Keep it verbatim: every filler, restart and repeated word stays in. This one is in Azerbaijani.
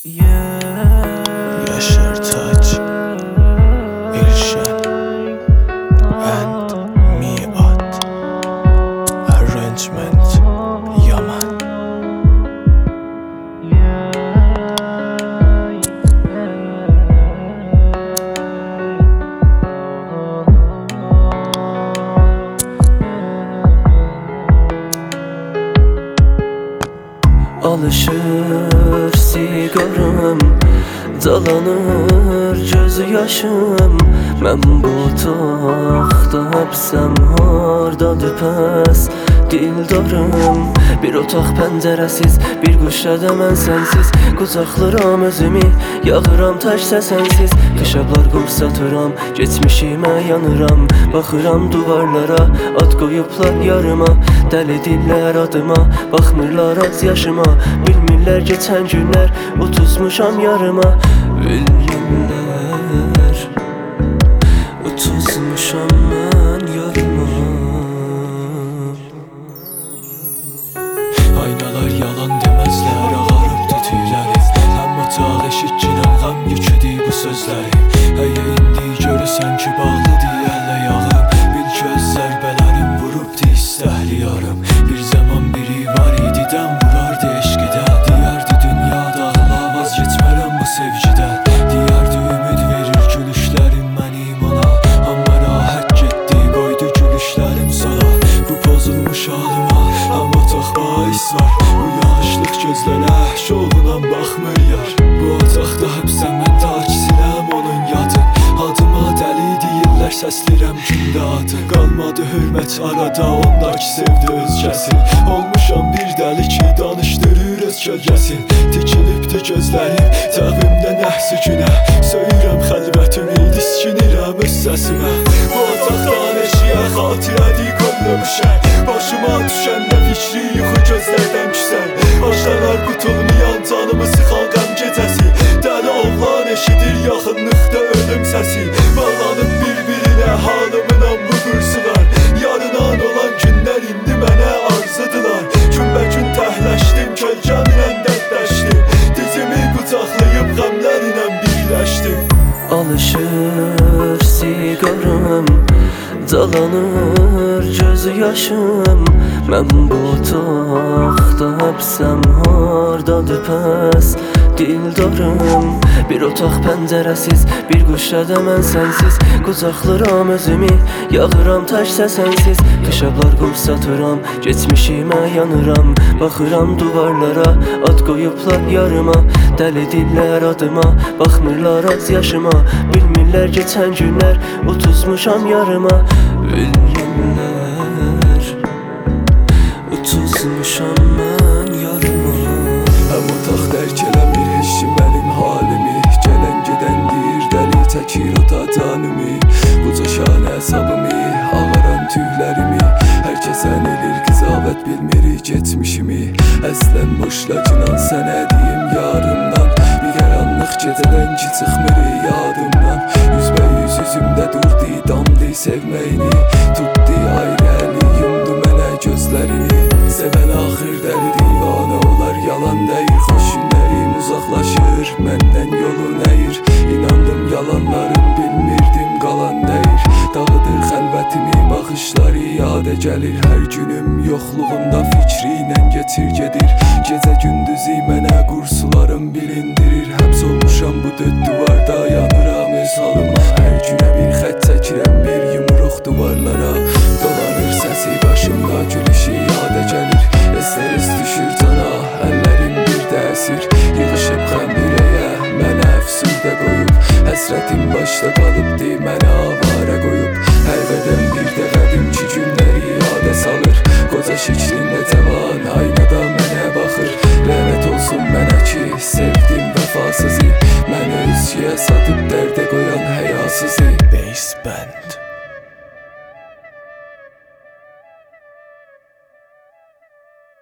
Yaşar Taç, İlşen and Miat. Arrangement Yaman. Alışır sigaram, dalanır göz yaşım. Mən bu otaqda həbsəm, hardadır pəs dildarım. Bir otaq pəncərəsiz, bir quşada mən sənsiz. Qucaqlıram özümü, yağıram tək səsənsiz. Xışablar qursatıram, geçmişimə yanıram. Baxıram duvarlara, ad qoyublar yarıma. Dəli dillər adıma, baxmırlar az yaşıma. Bilmirlər geçən günlər, utuzmuşam yarıma. Bilmirlər, utuzmuşam mən yarıma. Aynalar yalan demezler, ağarıbdı tüyləri. Həm otaq eşitkinəm, qəm yüküdür bu sözləri. Həyə indi görürsən ki bağlıdır ələ yağım. Bil göz zərbələrim vurubdu istəhli yarım. Bir zaman biri var idi, dəm vurardı eşqidən. Deyərdi dünya dağıla, vazgeçmərəm bu sevgidən. Deyərdi ümid verir gülüşlərim mənim ona. Amma rahat getdi, qoydu gülüşlərim sana. Bu pozulmuş halıma, həm otaq bahis var. Uyanışlıq gözlərə, şovuna baxmır yar. Bu otaqda həbsəm, mən takisinəm onun yadın. Adıma dəli deyirlər, səslirəm gündə adı. Qalmadı hörmət arada, ondaki sevdi özgəsin. Olmuşam bir dəli ki, danışdırır öz kölgəsin. Tikilibdi gözlərim, təvimdə nəhsi günə. Söyürəm xəlvətimi, diskinirəm öz səsimə. Bu otaqdan eşiyə xatirədi kollamışəm. Başıma düşəndə fikri yuxu gözlərdən küsən. Başlanar qutulmayan canımı sıxan qəm gecəsi. Dəli oğlan eşidir yaxınlıqda ölüm səsi. Bağlanıb bir-birinə halımınan bu qursular. Yarınan olan günlər indi mənə arzudular. Günbə-gün təhləşdim, kölgəmlə dərdləşdim. Dizimi qucaqlayıb qəmlərlə birləşdim. Alışır sigaram, dalanır göz yaşım. Mən bu otaqda həbsəm, hardadır pəs dildarım. Bir otaq pəncərəsiz, bir quşada mən sənsiz. Qucaqlıram özümü, yağıram tək səsənsiz. Xışablar qursatıram, geçmişimə yanıram. Baxıram duvarlara, ad qoyublar yarıma. Dəli dillər adıma, baxmırlar az yaşıma. Bilmirlər geçən günlər, utuzmuşam yarıma. Bilmirlər, utuzmuşam mən yarıma. Həm otaq dərk eləmir heç kim mənim halimi. Gələn gedən deyir, dəli çəkir o da canımı. Bu coşan əsabımı, ağaran tüylərimi. Hər kəsən elir qızavət bilmir geçmişimi. Əslən boşlacinan sənə deyim yarımdan. Bir qaranlıq gecədən ki çıxmır yadımdan. Üzbəyüz üzümdə durdu, damdı sevməyini. Tutdu ayrı əli, yumdu mənə gözlərini. Sevən axır dəli divanə olar, yalan deyir. Xoş günlərim uzaqlaşır, məndən yolun əyir. İnandım yalanlarım, bilmirdim qalan deyir. Dağıdır xəlvətimi, baxışları yadə gəlir. Hər günüm yoxluğunda fikri ilə geçir gedir. Gecə gündüzü mənə qursularım bilindirir. Həbs olmuşam bu död duvarda, yanıram öz halıma. Hər günə bir xət çəkirəm, bir yumruq duvarlara. Dolanır səsi başımda, gülüşü yadə gəlir. Əsəriz düşür cana, əllərim bir də əsir. Yığışıb qəm ürəyə, mənə əfsürdə qoyub. Həsrətim başda qalıbdı, mənə avara qoyub. Hər qədəm bir də qədim ki günləri yadə salır. Qoca şiklində cavan, ayna